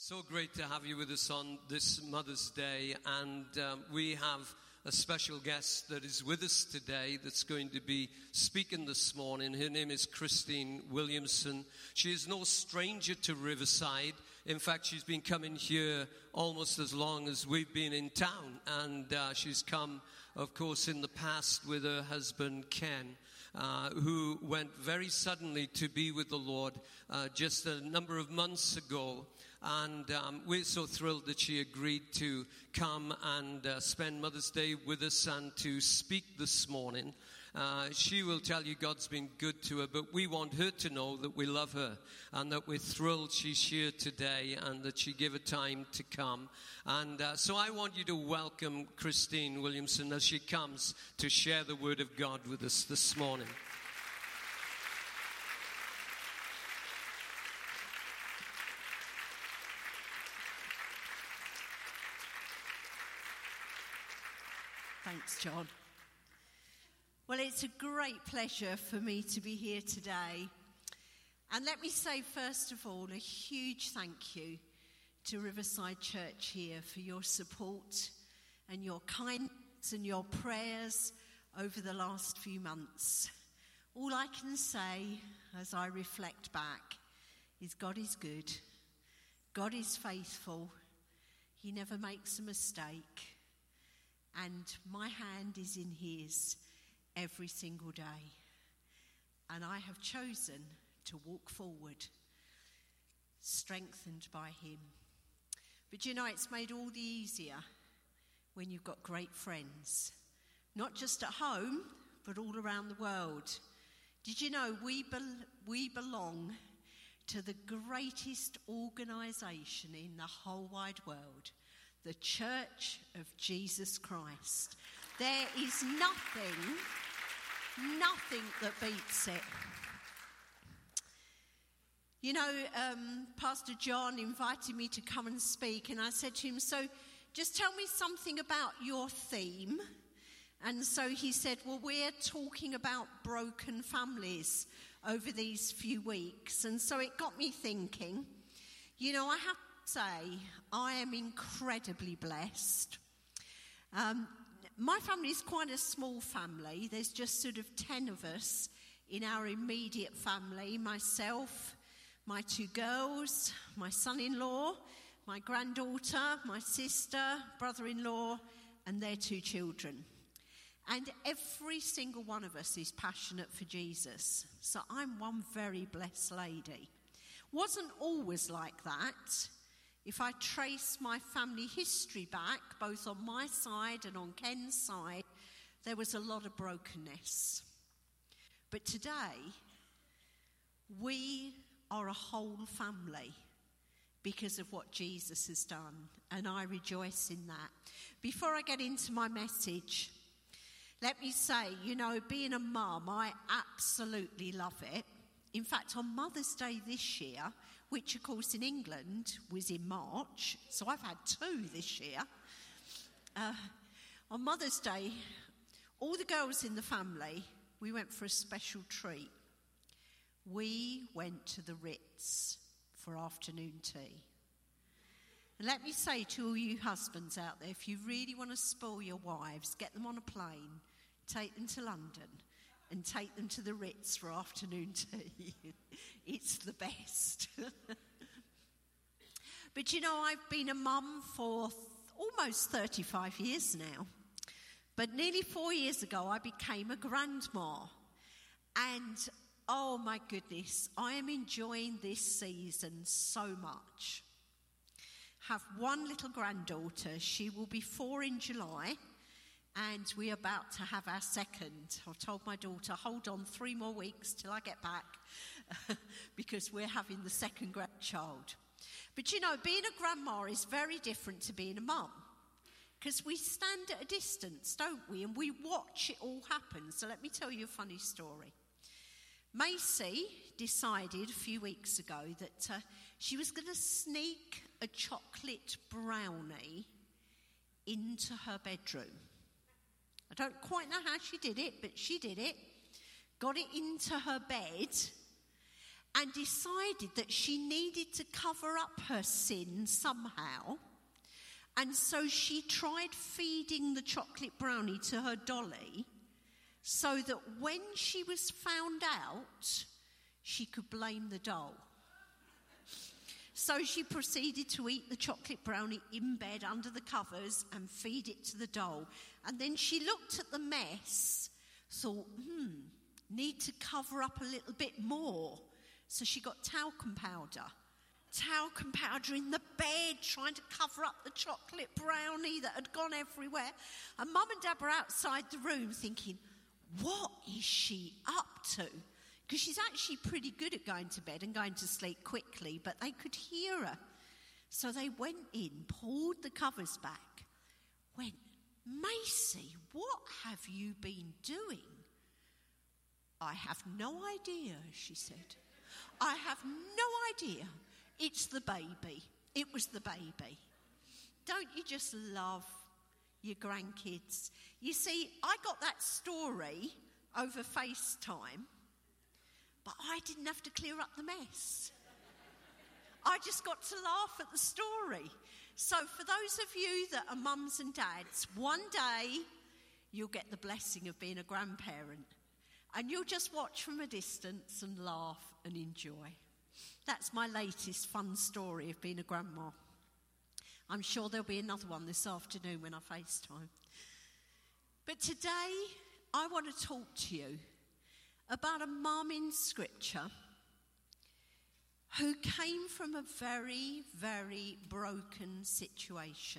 So great to have you with us on this Mother's Day, and we have a special guest that is with us today that's going to be speaking this morning. Her name is Christine Williamson. She is no stranger to Riverside. In fact, she's been coming here almost as long as we've been in town, and she's come, of course, in the past with her husband, Ken, who went very suddenly to be with the Lord just a number of months ago. And we're so thrilled that she agreed to come and spend Mother's Day with us and to speak this morning. She will tell you God's been good to her, but we want her to know that we love her and that we're thrilled she's here today and that she gave her time to come. And so I want you to welcome Christine Williamson as she comes to share the Word of God with us this morning. Thanks, John. Well, it's a great pleasure for me to be here today. And let me say, first of all, a huge thank you to Riverside Church here for your support and your kindness and your prayers over the last few months. All I can say as I reflect back is God is good. God is faithful. He never makes a mistake. And my hand is in his every single day. And I have chosen to walk forward, strengthened by him. But you know, it's made all the easier when you've got great friends. Not just at home, but all around the world. Did you know we belong to the greatest organisation in the whole wide world? The Church of Jesus Christ. There is nothing that beats it. You know, Pastor John invited me to come and speak, and I said to him, so just tell me something about your theme. And so he said, well, we're talking about broken families over these few weeks. And so it got me thinking, you know, I have say I am incredibly blessed. My family is quite a small family. There's just sort of 10 of us in our immediate family. Myself, my 2 girls, my son-in-law, my granddaughter, my sister, brother-in-law, and their 2 children. And every single one of us is passionate for Jesus. So I'm one very blessed lady. Wasn't always like that. If I trace my family history back, both on my side and on Ken's side, there was a lot of brokenness. But today, we are a whole family because of what Jesus has done, and I rejoice in that. Before I get into my message, let me say, you know, being a mum, I absolutely love it. In fact, on Mother's Day this year, which of course in England was in March, so I've had 2 this year. On Mother's Day, all the girls in the family, we went for a special treat. We went to the Ritz for afternoon tea. And let me say to all you husbands out there, if you really want to spoil your wives, get them on a plane, take them to London, and take them to the Ritz for afternoon tea. It's the best. But you know, I've been a mum for almost 35 years now. But nearly 4 years ago, I became a grandma. And oh my goodness, I am enjoying this season so much. Have one little granddaughter. She will be 4 in July. And we're about to have our second. I've told my daughter, hold on 3 more weeks till I get back because we're having the second grandchild. But you know, being a grandma is very different to being a mum because we stand at a distance, don't we? And we watch it all happen. So let me tell you a funny story. Macy decided a few weeks ago that she was going to sneak a chocolate brownie into her bedroom. I don't quite know how she did it, but she did it. Got it into her bed. and decided that she needed to cover up her sin somehow. And so she tried feeding the chocolate brownie to her dolly so that when she was found out, she could blame the doll. So she proceeded to eat the chocolate brownie in bed under the covers and feed it to the doll. And then she looked at the mess, thought, need to cover up a little bit more. So she got talcum powder in the bed, trying to cover up the chocolate brownie that had gone everywhere. And Mum and Dad were outside the room thinking, what is she up to? Because she's actually pretty good at going to bed and going to sleep quickly, but they could hear her. So they went in, pulled the covers back, went, Macy, what have you been doing? I have no idea, she said. I have no idea. It's the baby. It was the baby. Don't you just love your grandkids? You see, I got that story over FaceTime, but I didn't have to clear up the mess. I just got to laugh at the story. So for those of you that are mums and dads, one day you'll get the blessing of being a grandparent. And you'll just watch from a distance and laugh and enjoy. That's my latest fun story of being a grandma. I'm sure there'll be another one this afternoon when I FaceTime. But today, I want to talk to you about a mum in Scripture who came from a very, very broken situation.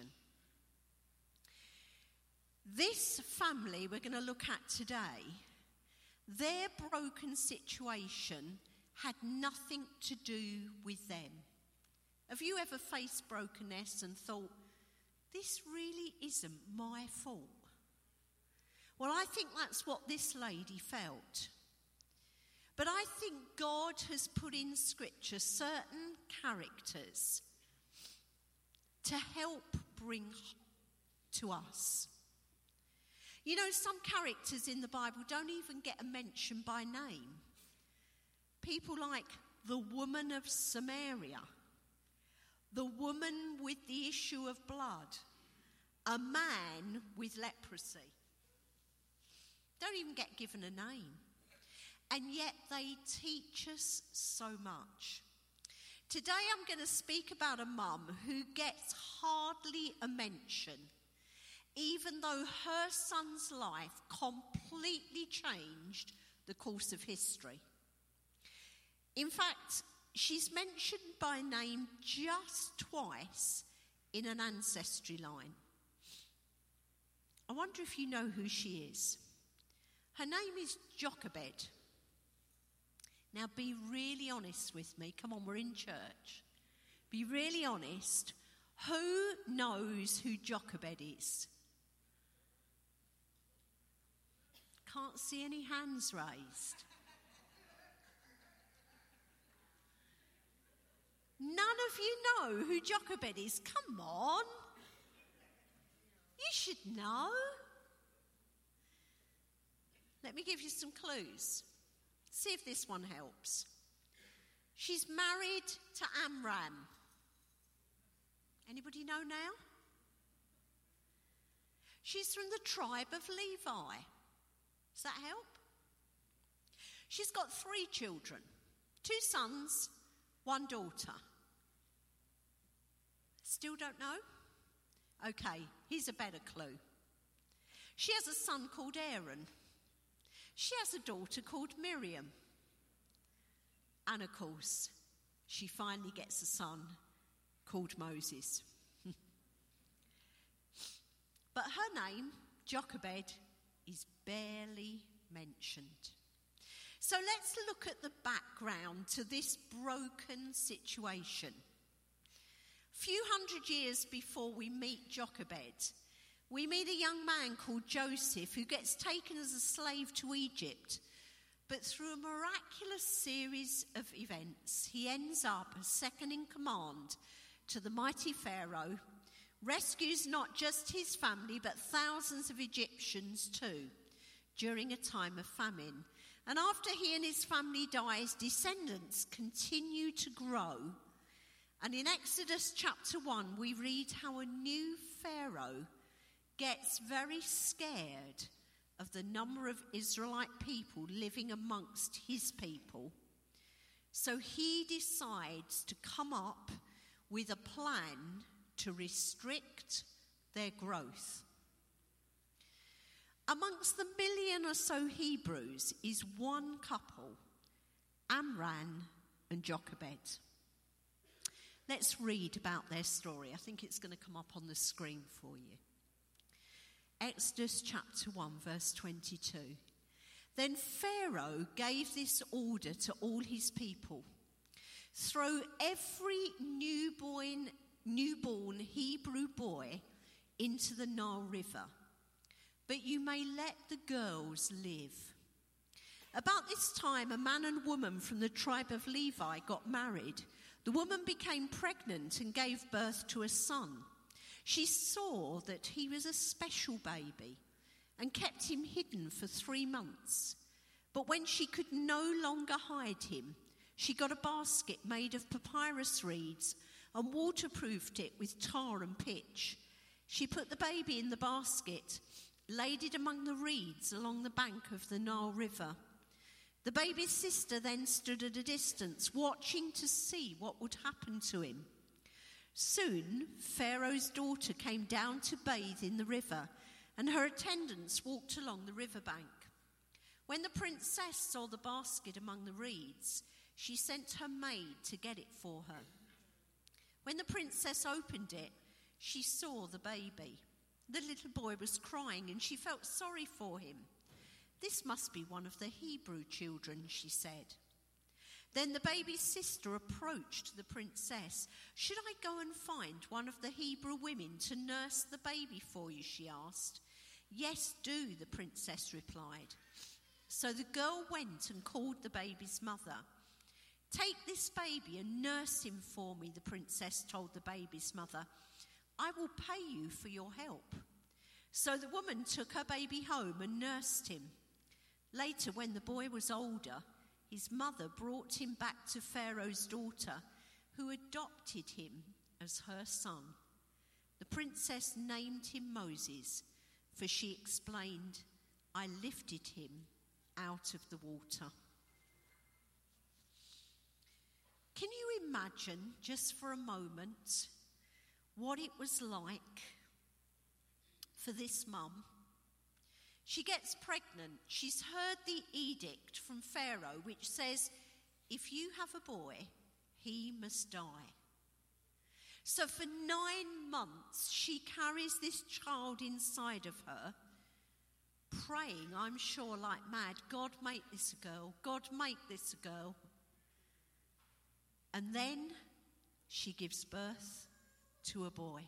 This family we're going to look at today, their broken situation had nothing to do with them. Have you ever faced brokenness and thought, this really isn't my fault? Well, I think that's what this lady felt. But I think God has put in Scripture certain characters to help bring to us. You know, some characters in the Bible don't even get a mention by name. People like the woman of Samaria, the woman with the issue of blood, a man with leprosy. Don't even get given a name. And yet they teach us so much. Today I'm going to speak about a mum who gets hardly a mention, even though her son's life completely changed the course of history. In fact, she's mentioned by name just twice in an ancestry line. I wonder if you know who she is. Her name is Jochebed. Now be really honest with me. Come on, we're in church. Be really honest. Who knows who Jochebed is? Can't see any hands raised. None of you know who Jochebed is. Come on. You should know. Let me give you some clues. See if this one helps. She's married to Amram. Anybody know now? She's from the tribe of Levi. Does that help? She's got 3 children. 2 sons, 1 daughter. Still don't know? Okay, here's a better clue. She has a son called Aaron. She has a daughter called Miriam. And of course, she finally gets a son called Moses. But her name, Jochebed, is barely mentioned. So let's look at the background to this broken situation. A few hundred years before we meet Jochebed, we meet a young man called Joseph who gets taken as a slave to Egypt. But through a miraculous series of events, he ends up as second in command to the mighty Pharaoh, rescues not just his family but thousands of Egyptians too during a time of famine. And after he and his family die, his descendants continue to grow. And in Exodus chapter 1, we read how a new Pharaoh gets very scared of the number of Israelite people living amongst his people. So he decides to come up with a plan to restrict their growth. Amongst the 1 million or so Hebrews is one couple, Amram and Jochebed. Let's read about their story. I think it's going to come up on the screen for you. Exodus chapter 1, verse 22. Then Pharaoh gave this order to all his people: throw every newborn Hebrew boy into the Nile River, but you may let the girls live. About this time, a man and woman from the tribe of Levi got married. The woman became pregnant and gave birth to a son. She saw that he was a special baby and kept him hidden for 3 months. But when she could no longer hide him, she got a basket made of papyrus reeds and waterproofed it with tar and pitch. She put the baby in the basket, laid it among the reeds along the bank of the Nile River. The baby's sister then stood at a distance, watching to see what would happen to him. Soon, Pharaoh's daughter came down to bathe in the river, and her attendants walked along the riverbank. When the princess saw the basket among the reeds, she sent her maid to get it for her. When the princess opened it, she saw the baby. The little boy was crying, and she felt sorry for him. "This must be one of the Hebrew children," she said. Then the baby's sister approached the princess. "Should I go and find one of the Hebrew women to nurse the baby for you?" she asked. "Yes, do," the princess replied. So the girl went and called the baby's mother. "Take this baby and nurse him for me," the princess told the baby's mother. "I will pay you for your help." So the woman took her baby home and nursed him. Later, when the boy was older, his mother brought him back to Pharaoh's daughter, who adopted him as her son. The princess named him Moses, for she explained, "I lifted him out of the water." Can you imagine, just for a moment, what it was like for this mum? She gets pregnant. She's heard the edict from Pharaoh, which says, if you have a boy, he must die. So for 9 months, she carries this child inside of her, praying, I'm sure like mad, "God, make this a girl. God, make this a girl." And then she gives birth to a boy.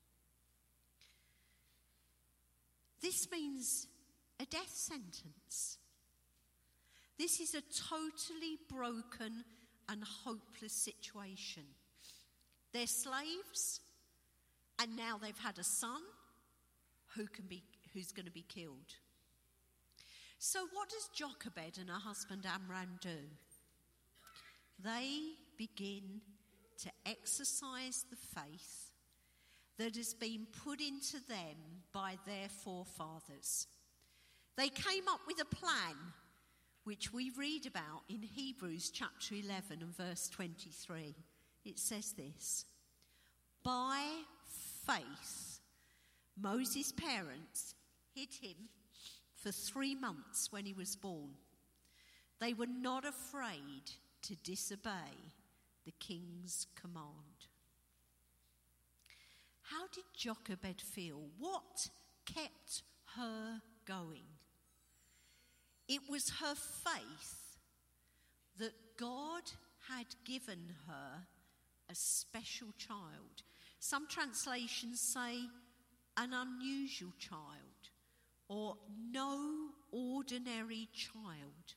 This means a death sentence. This is a totally broken and hopeless situation. They're slaves, and now they've had a son who's going to be killed. So what does Jochebed and her husband Amram do? They begin to exercise the faith that has been put into them by their forefathers. They came up with a plan, which we read about in Hebrews chapter 11 and verse 23. It says this: "By faith, Moses' parents hid him for 3 months when he was born. They were not afraid to disobey the king's command." How did Jochebed feel? What kept her going? It was her faith that God had given her a special child. Some translations say an unusual child, or no ordinary child.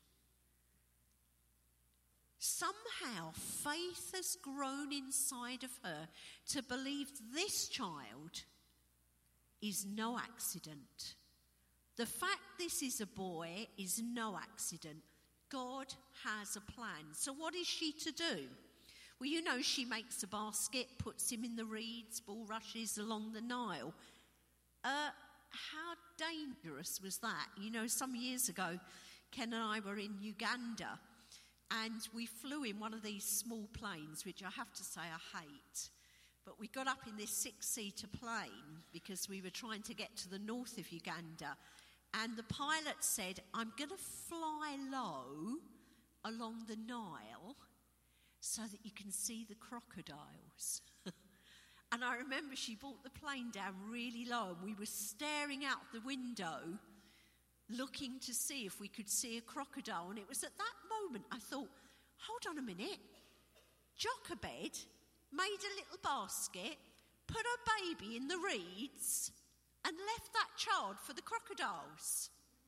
Somehow faith has grown inside of her to believe this child is no accident. The fact this is a boy is no accident. God has a plan. So what is she to do? Well, you know, she makes a basket, puts him in the reeds, bulrushes along the Nile. How dangerous was that? You know, some years ago, Ken and I were in Uganda, and we flew in one of these small planes, which I have to say I hate. But we got up in this 6-seater plane because we were trying to get to the north of Uganda. And the pilot said, I'm going to fly low along the Nile so that you can see the crocodiles. And I remember she brought the plane down really low, and we were staring out the window looking to see if we could see a crocodile. And it was at that moment I thought, hold on a minute, Jochebed made a little basket, put her baby in the reeds, and left that child for the crocodiles.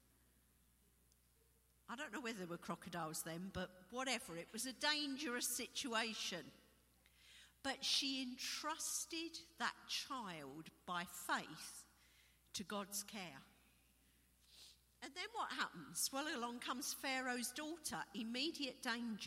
I don't know whether there were crocodiles then, but whatever, it was a dangerous situation. But she entrusted that child by faith to God's care. And then what happens? Well, along comes Pharaoh's daughter, immediate danger.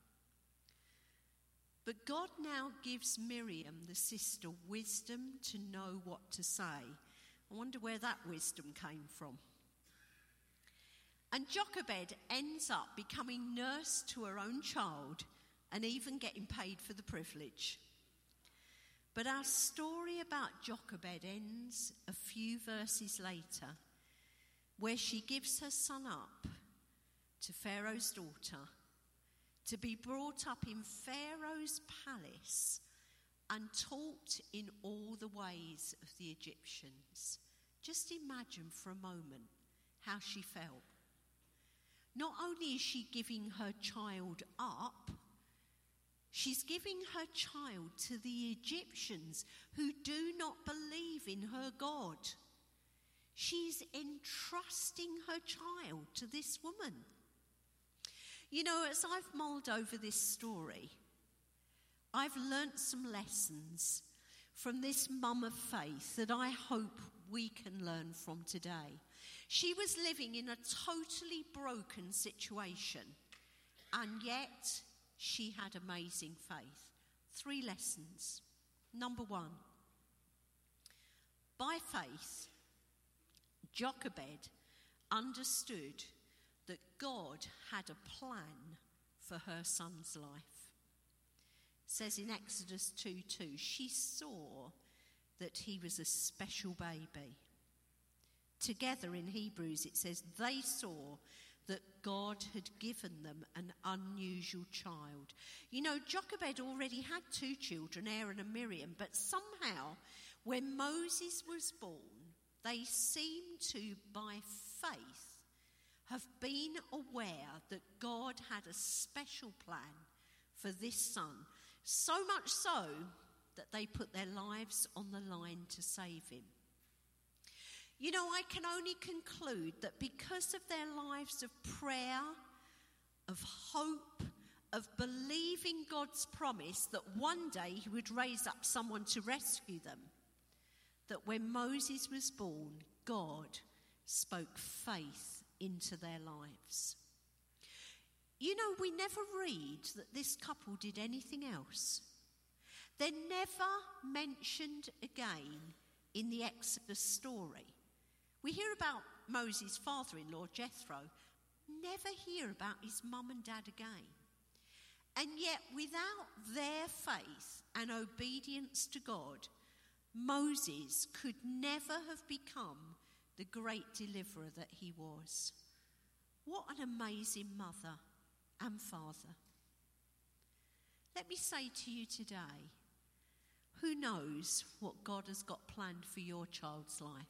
But God now gives Miriam, the sister, wisdom to know what to say. I wonder where that wisdom came from. And Jochebed ends up becoming nurse to her own child and even getting paid for the privilege. But our story about Jochebed ends a few verses later, where she gives her son up to Pharaoh's daughter to be brought up in Pharaoh's palace and taught in all the ways of the Egyptians. Just imagine for a moment how she felt. Not only is she giving her child up, she's giving her child to the Egyptians who do not believe in her God. She's entrusting her child to this woman. You know, as I've mulled over this story, I've learnt some lessons from this mum of faith that I hope we can learn from today. She was living in a totally broken situation, and yet she had amazing faith. 3 lessons. Number 1, by faith, Jochebed understood that God had a plan for her son's life. It says in Exodus 2:2, she saw that he was a special baby. Together in Hebrews it says they saw that God had given them an unusual child. You know, Jochebed already had 2 children, Aaron and Miriam, but somehow when Moses was born, they seemed to, by faith, have been aware that God had a special plan for this son, so much so that they put their lives on the line to save him. You know, I can only conclude that because of their lives of prayer, of hope, of believing God's promise that one day he would raise up someone to rescue them, that when Moses was born, God spoke faith into their lives. You know, we never read that this couple did anything else. They're never mentioned again in the Exodus story. We hear about Moses' father-in-law, Jethro, never hear about his mum and dad again. And yet, without their faith and obedience to God, Moses could never have become the great deliverer that he was. What an amazing mother and father. Let me say to you today, who knows what God has got planned for your child's life?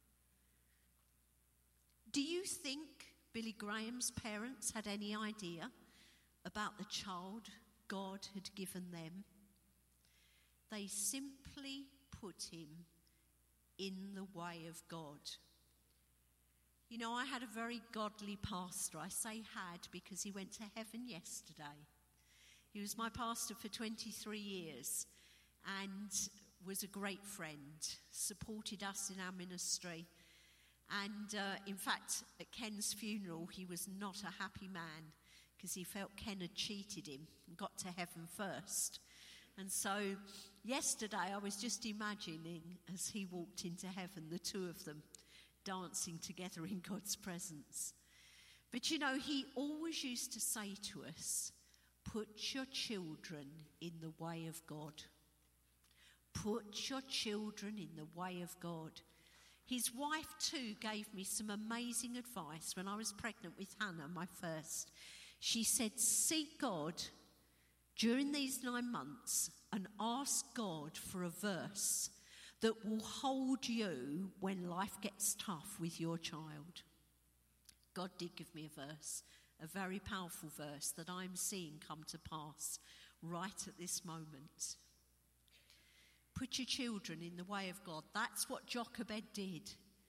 Do you think Billy Graham's parents had any idea about the child God had given them? They simply put him in the way of God. You know, I had a very godly pastor. I say had because he went to heaven yesterday. He was my pastor for 23 years and was a great friend, supported us in our ministry. And in fact, at Ken's funeral, he was not a happy man. because he felt Ken had cheated him and got to heaven first. And so yesterday I was just imagining as he walked into heaven, the two of them dancing together in God's presence. But you know, he always used to say to us, put your children in the way of God. Put your children in the way of God. His wife too gave me some amazing advice when I was pregnant with Hannah, my first. She said, seek God during these 9 months and ask God for a verse that will hold you when life gets tough with your child. God did give me a verse, a very powerful verse that I'm seeing come to pass right at this moment. Put your children in the way of God. That's what Jochebed did.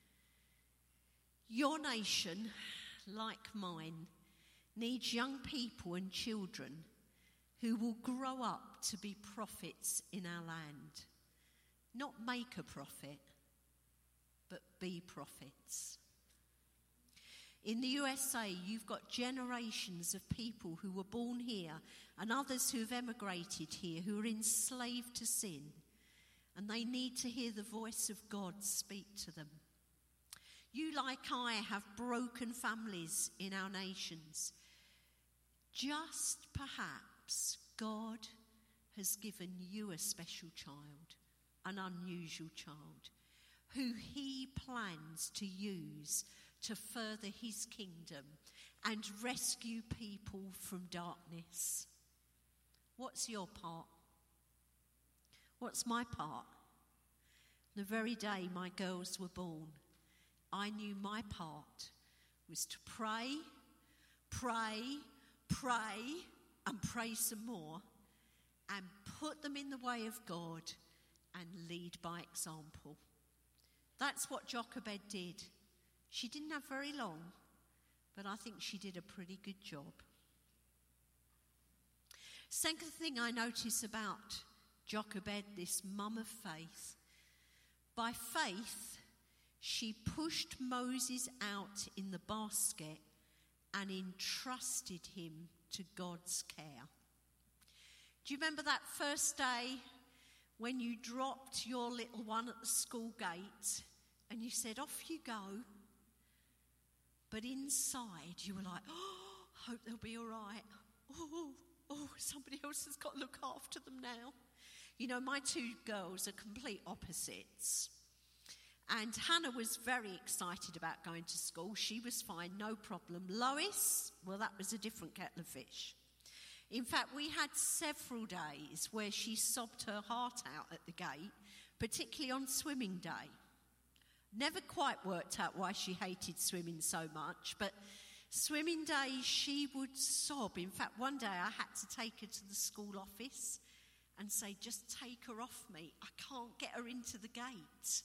Your nation, like mine, needs young people and children who will grow up to be prophets in our land. Not make a prophet, but be prophets. In the USA, you've got generations of people who were born here and others who have emigrated here, who are enslaved to sin, and they need to hear the voice of God speak to them. You, like I, have broken families in our nations. Just perhaps God has given you a special child, an unusual child, who he plans to use to further his kingdom and rescue people from darkness. What's your part? What's my part? The very day my girls were born, I knew my part was to pray, and pray some more, and put them in the way of God and lead by example. That's what Jochebed did. She didn't have very long, but I think she did a pretty good job. Second thing I notice about Jochebed, this mum of faith, by faith, she pushed Moses out in the basket and entrusted him to God's care. Do you remember that first day when you dropped your little one at the school gate and you said, off you go? But inside you were like, oh, I hope they'll be all right. Oh, somebody else has got to look after them now. You know, my two girls are complete opposites. And Hannah was very excited about going to school. She was fine, no problem. Lois, well, that was a different kettle of fish. In fact, we had several days where she sobbed her heart out at the gate, particularly on swimming day. Never quite worked out why she hated swimming so much, but swimming day she would sob. In fact, one day I had to take her to the school office and say, just take her off me. I can't get her into the gate.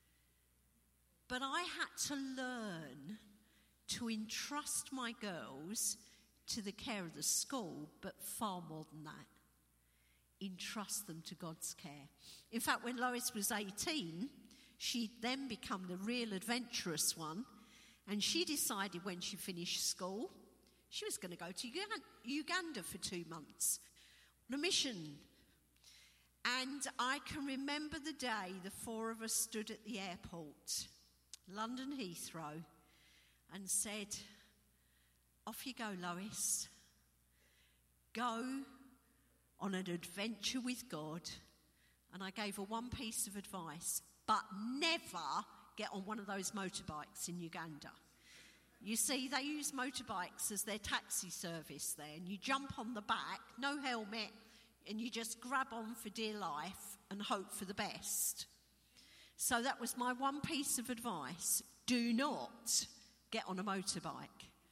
But I had to learn to entrust my girls to the care of the school, but far more than that, entrust them to God's care. In fact, when Lois was 18, she'd then become the real adventurous one, and she decided when she finished school, she was going to go to Uganda for 2 months on a mission. And I can remember the day the four of us stood at the airport, London Heathrow, and said, off you go, Lois. Go on an adventure with God. And I gave her one piece of advice, but never get on one of those motorbikes in Uganda. You see, they use motorbikes as their taxi service there, and you jump on the back, no helmet, and you just grab on for dear life and hope for the best. So that was my one piece of advice. Do not get on a motorbike.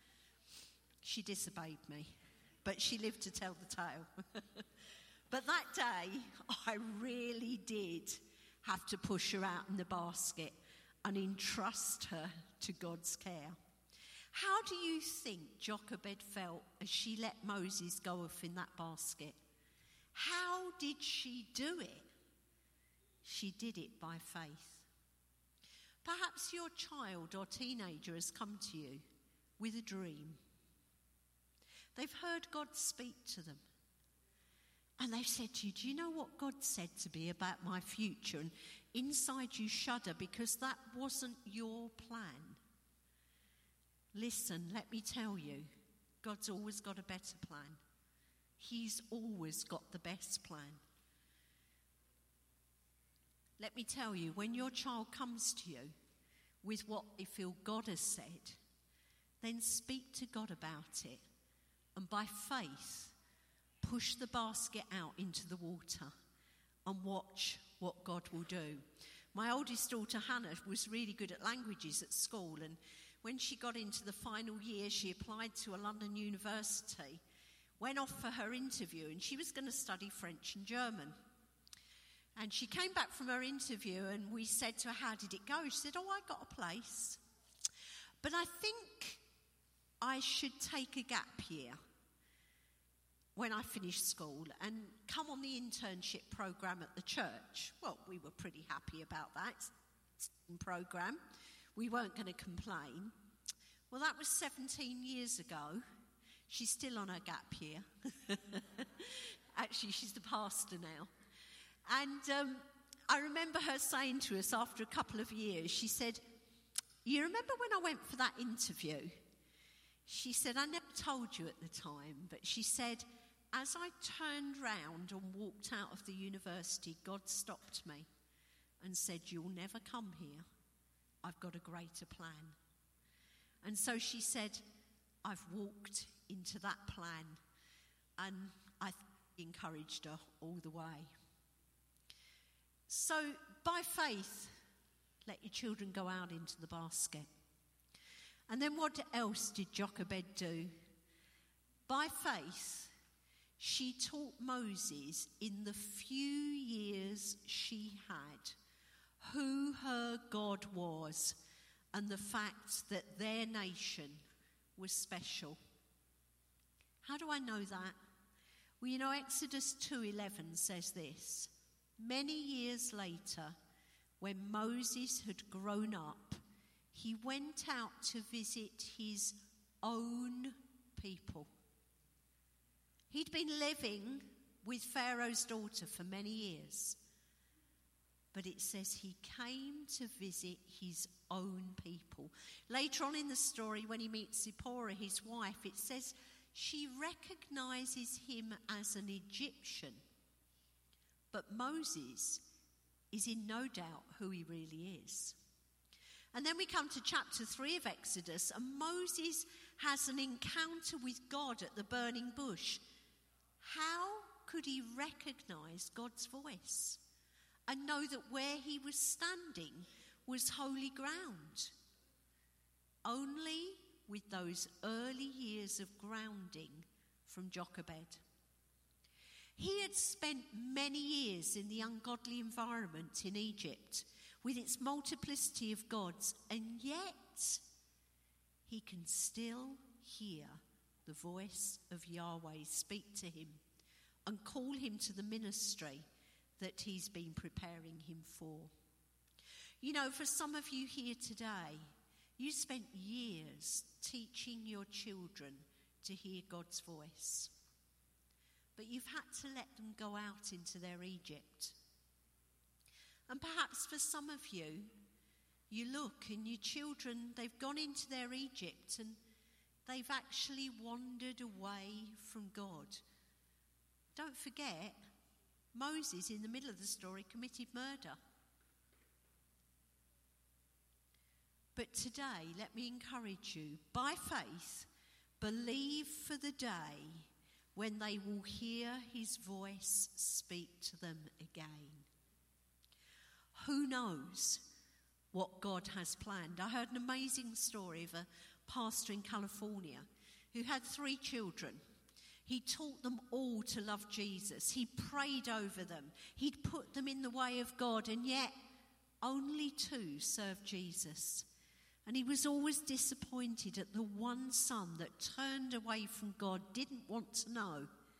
She disobeyed me, but she lived to tell the tale. But that day, I really did have to push her out in the basket and entrust her to God's care. How do you think Jochebed felt as she let Moses go off in that basket? How did she do it? She did it by faith. Perhaps your child or teenager has come to you with a dream. They've heard God speak to them. And they've said to you, do you know what God said to me about my future? And inside you shudder because that wasn't your plan. Listen, let me tell you, God's always got a better plan. He's always got the best plan. Let me tell you, when your child comes to you with what they feel God has said, then speak to God about it. And by faith, push the basket out into the water and watch what God will do. My oldest daughter, Hannah, was really good at languages at school. And when she got into the final year, she applied to a London university, went off for her interview, and she was going to study French and German. And she came back from her interview and we said to her, how did it go? She said, I got a place. But I think I should take a gap year when I finish school and come on the internship programme at the church. Well, we were pretty happy about that programme. We weren't going to complain. Well, that was 17 years ago. She's still on her gap year. Actually, she's the pastor now. And I remember her saying to us after a couple of years, she said, you remember when I went for that interview? She said, I never told you at the time, but she said, as I turned round and walked out of the university, God stopped me and said, you'll never come here. I've got a greater plan. And so she said, I've walked into that plan, and I encouraged her all the way. So by faith, let your children go out into the basket. And then what else did Jochebed do? By faith, she taught Moses in the few years she had who her God was and the fact that their nation was special. How do I know that? Well, you know, Exodus 2:11 says this. Many years later, when Moses had grown up, he went out to visit his own people. He'd been living with Pharaoh's daughter for many years. But it says he came to visit his own people. Later on in the story, when he meets Zipporah, his wife, it says she recognizes him as an Egyptian. But Moses is in no doubt who he really is. And then we come to chapter 3 of Exodus, and Moses has an encounter with God at the burning bush. How could he recognize God's voice and know that where he was standing was holy ground? Only with those early years of grounding from Jochebed. He had spent many years in the ungodly environment in Egypt with its multiplicity of gods, and yet he can still hear the voice of Yahweh speak to him and call him to the ministry that he's been preparing him for. You know, for some of you here today, you spent years teaching your children to hear God's voice. But you've had to let them go out into their Egypt. And perhaps for some of you, you look and your children, they've gone into their Egypt and they've actually wandered away from God. Don't forget, Moses, in the middle of the story, committed murder. But today, let me encourage you, by faith, believe for the day when they will hear his voice speak to them again. Who knows what God has planned? I heard an amazing story of a pastor in California who had 3 children. He taught them all to love Jesus. He prayed over them. He'd put them in the way of God, and yet only 2 served Jesus. And he was always disappointed at the one son that turned away from God, didn't want to know.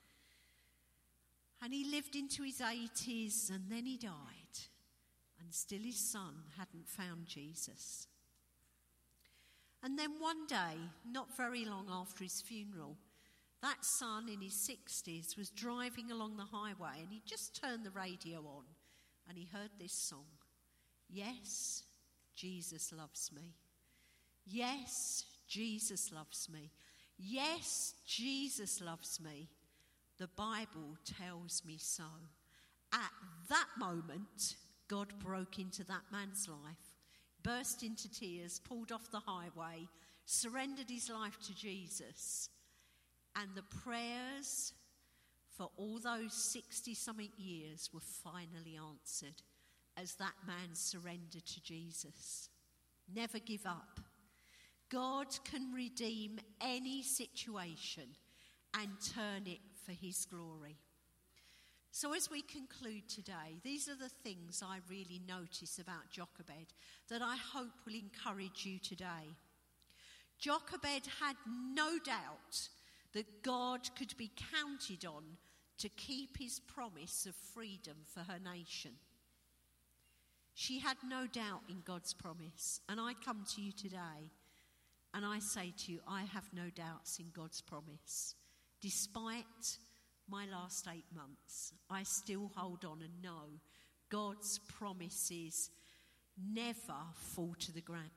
And he lived into his 80s, and then he died. And still his son hadn't found Jesus. And then one day, not very long after his funeral, That son in his 60s was driving along the highway and he just turned the radio on and he heard this song. Yes, Jesus loves me. Yes, Jesus loves me. Yes, Jesus loves me. The Bible tells me so. At that moment, God broke into that man's life, burst into tears, pulled off the highway, surrendered his life to Jesus. And the prayers for all those 60-something years were finally answered as that man surrendered to Jesus. Never give up. God can redeem any situation and turn it for his glory. So as we conclude today, these are the things I really notice about Jochebed that I hope will encourage you today. Jochebed had no doubt that God could be counted on to keep his promise of freedom for her nation. She had no doubt in God's promise. And I come to you today and I say to you, I have no doubts in God's promise. Despite my last 8 months, I still hold on and know God's promises never fall to the ground.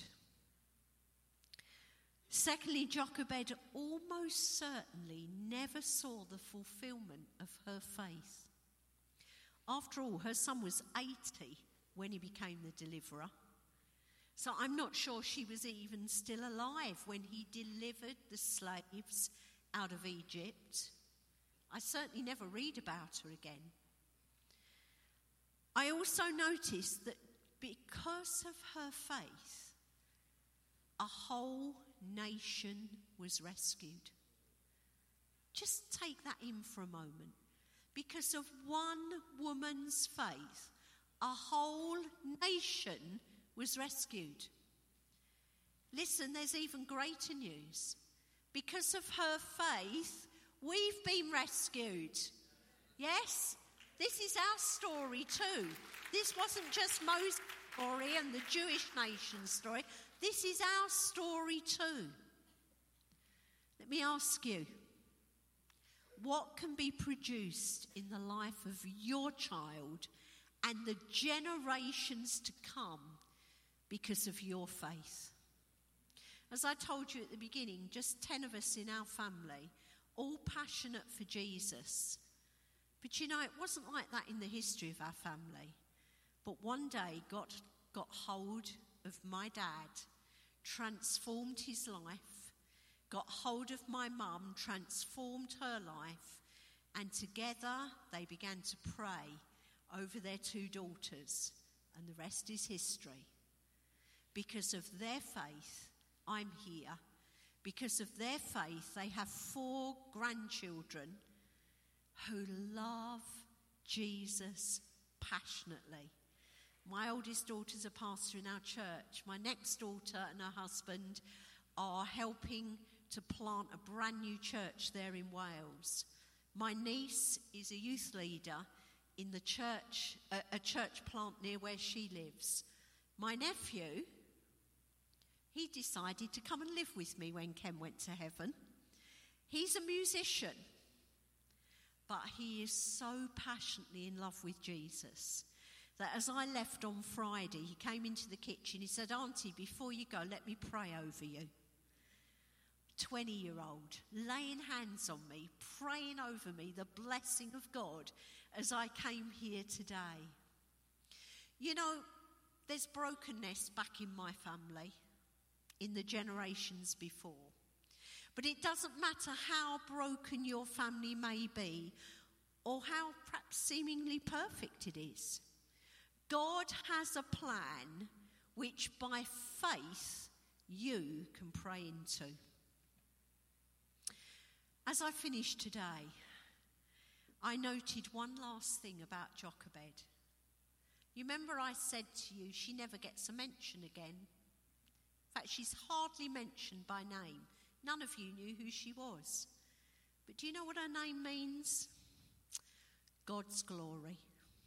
Secondly, Jochebed almost certainly never saw the fulfillment of her faith. After all, her son was 80 when he became the deliverer. So I'm not sure she was even still alive when he delivered the slaves out of Egypt. I certainly never read about her again. I also noticed that because of her faith, a whole nation was rescued. Just take that in for a moment. Because of one woman's faith, a whole nation was rescued. Listen, there's even greater news. Because of her faith, we've been rescued. Yes? This is our story too. This wasn't just Moses' story and the Jewish nation's story. This is our story too. Let me ask you, what can be produced in the life of your child and the generations to come because of your faith? As I told you at the beginning, just 10 of us in our family, all passionate for Jesus. But you know, it wasn't like that in the history of our family. But one day, God got hold of my dad, transformed his life, got hold of my mum, transformed her life, and together they began to pray over their 2 daughters, and the rest is history. Because of their faith, I'm here. Because of their faith, they have 4 grandchildren who love Jesus passionately. My oldest daughter's a pastor in our church. My next daughter and her husband are helping to plant a brand new church there in Wales. My niece is a youth leader in the church, a church plant near where she lives. My nephew, he decided to come and live with me when Ken went to heaven. He's a musician, but he is so passionately in love with Jesus that as I left on Friday, he came into the kitchen. He said, "Auntie, before you go, let me pray over you." 20-year-old, laying hands on me, praying over me, the blessing of God as I came here today. You know, there's brokenness back in my family, in the generations before. But it doesn't matter how broken your family may be or how perhaps seemingly perfect it is. God has a plan which by faith you can pray into. As I finished today, I noted one last thing about Jochebed. You remember I said to you she never gets a mention again. In fact, she's hardly mentioned by name. None of you knew who she was. But do you know what her name means? God's glory.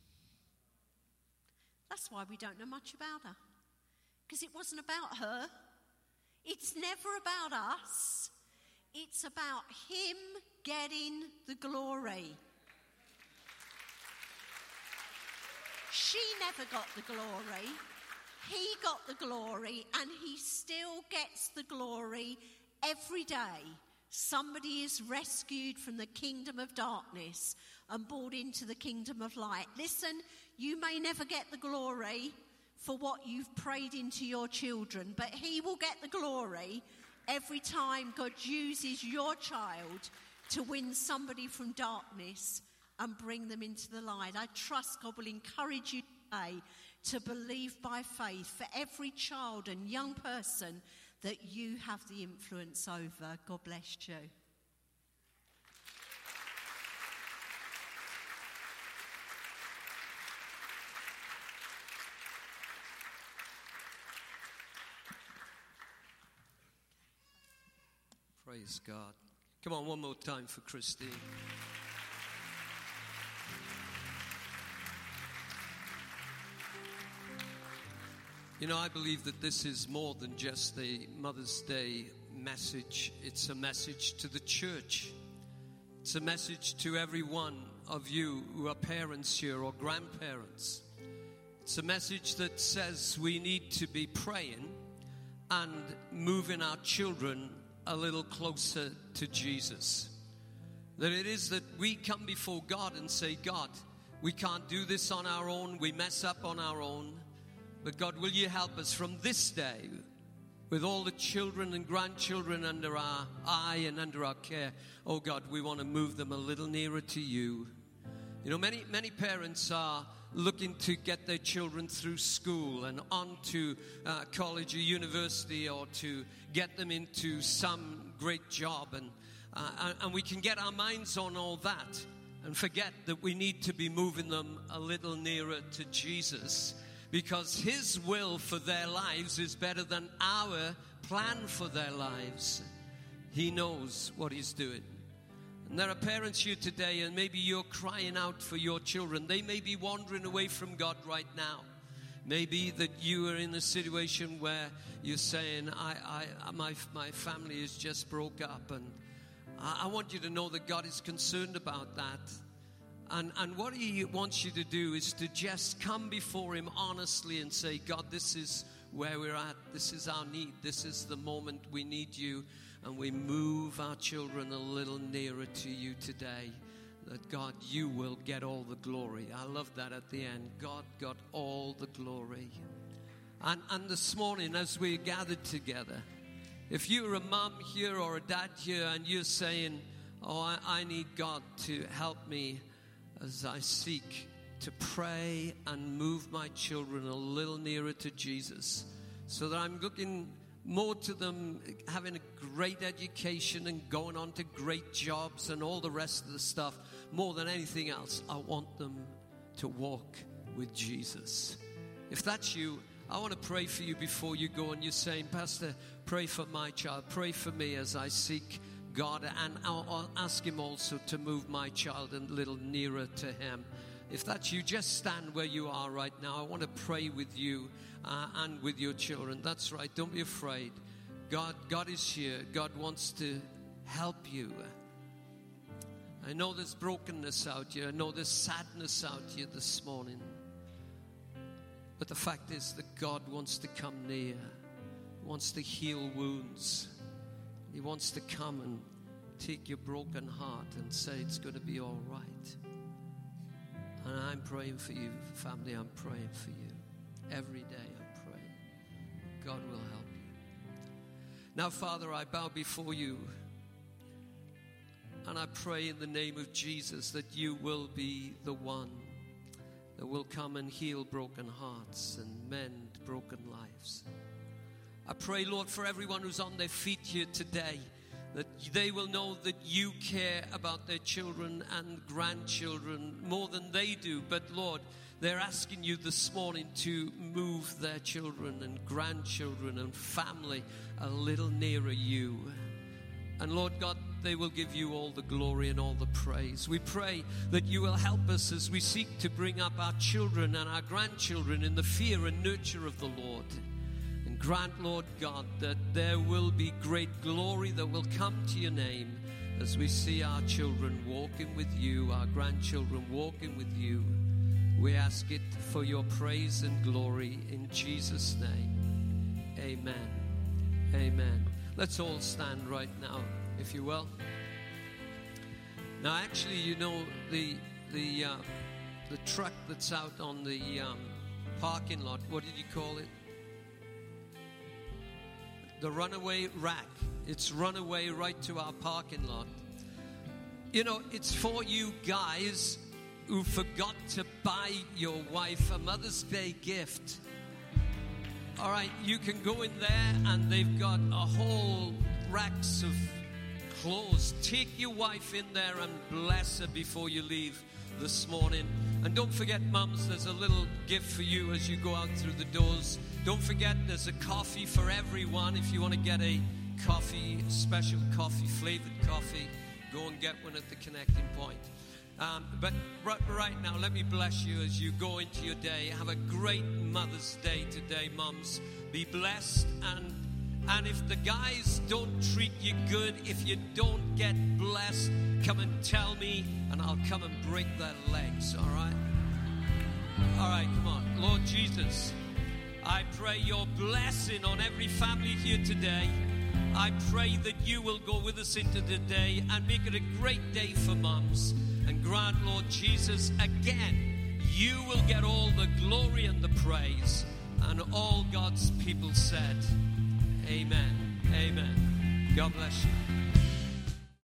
That's why we don't know much about her. Because it wasn't about her. It's never about us. It's about him getting the glory. She never got the glory. He got the glory, and he still gets the glory every day. Somebody is rescued from the kingdom of darkness and brought into the kingdom of light. Listen, you may never get the glory for what you've prayed into your children, but he will get the glory every time God uses your child to win somebody from darkness and bring them into the light. I trust God will encourage you today to believe by faith for every child and young person that you have the influence over. God bless you. Praise God. Come on, one more time for Christine. You know, I believe that this is more than just a Mother's Day message. It's a message to the church. It's a message to every one of you who are parents here or grandparents. It's a message that says we need to be praying and moving our children a little closer to Jesus. That it is that we come before God and say, God, we can't do this on our own. We mess up on our own. But God, will you help us from this day, with all the children and grandchildren under our eye and under our care? Oh God, we want to move them a little nearer to you. You know, many parents are looking to get their children through school and on to college or university, or to get them into some great job. And we can get our minds on all that and forget that we need to be moving them a little nearer to Jesus. Because his will for their lives is better than our plan for their lives. He knows what he's doing. And there are parents here today, and maybe you're crying out for your children. They may be wandering away from God right now. Maybe that you are in a situation where you're saying, my family is just broke up. And I want you to know that God is concerned about that. And what he wants you to do is to just come before him honestly and say, God, this is where we're at. This is our need. This is the moment we need you. And we move our children a little nearer to you today. That, God, you will get all the glory. I love that at the end. God got all the glory. And this morning, as we gathered together, if you're a mom here or a dad here and you're saying, oh, I need God to help me as I seek to pray and move my children a little nearer to Jesus, so that I'm looking more to them having a great education and going on to great jobs and all the rest of the stuff. More than anything else, I want them to walk with Jesus. If that's you, I want to pray for you before you go. And you're saying, Pastor, pray for my child. Pray for me as I seek God, and I'll ask him also to move my child a little nearer to him. If that's you, just stand where you are right now. I want to pray with you and with your children. That's right. Don't be afraid. God is here. God wants to help you. I know there's brokenness out here. I know there's sadness out here this morning. But the fact is that God wants to come near. He wants to heal wounds. He wants to come and take your broken heart and say it's going to be all right. And I'm praying for you, family. I'm praying for you. Every day I'm praying. God will help you. Now, Father, I bow before you. And I pray in the name of Jesus that you will be the one that will come and heal broken hearts and mend broken lives. I pray, Lord, for everyone who's on their feet here today, that they will know that you care about their children and grandchildren more than they do. But, Lord, they're asking you this morning to move their children and grandchildren and family a little nearer you. And, Lord God, they will give you all the glory and all the praise. We pray that you will help us as we seek to bring up our children and our grandchildren in the fear and nurture of the Lord. grant, Lord God, that there will be great glory that will come to your name as we see our children walking with you, our grandchildren walking with you. We ask it for your praise and glory in Jesus' name. Amen. Amen. Let's all stand right now, if you will. Now, actually, you know, the truck that's out on the parking lot, what did you call it? The runaway rack. It's run away right to our parking lot. You know, it's for you guys who forgot to buy your wife a Mother's Day gift. All right, you can go in there and they've got a whole racks of clothes. Take your wife in there and bless her before you leave this morning. And don't forget, mums, there's a little gift for you as you go out through the doors. Don't forget, there's a coffee for everyone. If you want to get a coffee, special coffee, flavored coffee, go and get one at the connecting point. But right now, let me bless you as you go into your day. Have a great Mother's Day today, mums. Be blessed. And if the guys don't treat you good, if you don't get blessed, come and tell me, and I'll come and break their legs, all right? All right, come on. Lord Jesus, I pray your blessing on every family here today. I pray that you will go with us into the day and make it a great day for mums. And grant, Lord Jesus, again, you will get all the glory and the praise. And all God's people said, amen. Amen. God bless you.